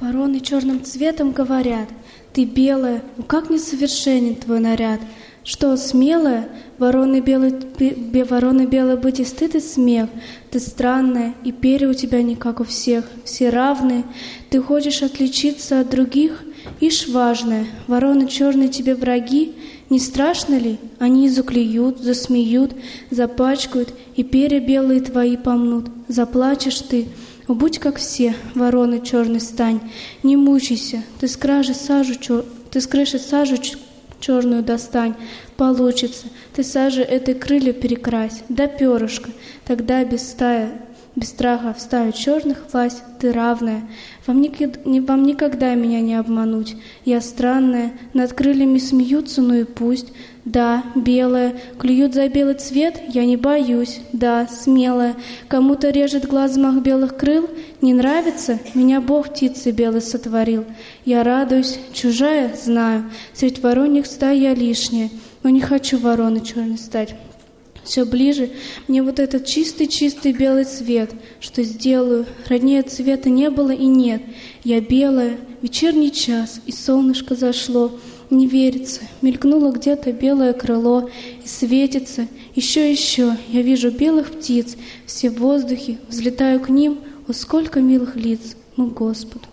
Вороны черным цветом говорят: ты белая, ну как несовершенен твой наряд. Что, смелая? Вороны белые быть и стыд, и смех. Ты странная, и перья у тебя не как у всех. Все равны, ты хочешь отличиться от других? Ишь важная, вороны черные тебе враги. Не страшно ли? Они заклюют, засмеют, запачкают, и перья белые твои помнут. Заплачешь ты, будь как все, вороны черный стань. Не мучайся, ты с крыши сажу черную достань. Получится, ты сажей этой крылья перекрась, да перышко, тогда без страха вставить черных власть, ты равная. Вам никогда меня не обмануть. Я странная, над крыльями смеются, ну и пусть. Да, белая, клюют за белый цвет, я не боюсь. Да, смелая, кому-то режет глаз взмах белых крыл. Не нравится? Меня Бог птицей белой сотворил. Я радуюсь, чужая, знаю, средь вороньих стай я лишняя, но не хочу вороной черной стать. Все ближе мне вот этот чистый-чистый белый цвет. Что сделаю? Роднее цвета не было и нет. Я белая, вечерний час, и солнышко зашло. Не верится, мелькнуло где-то белое крыло, и светится, еще, я вижу белых птиц, все в воздухе, взлетаю к ним, о, сколько милых лиц, мой Господу.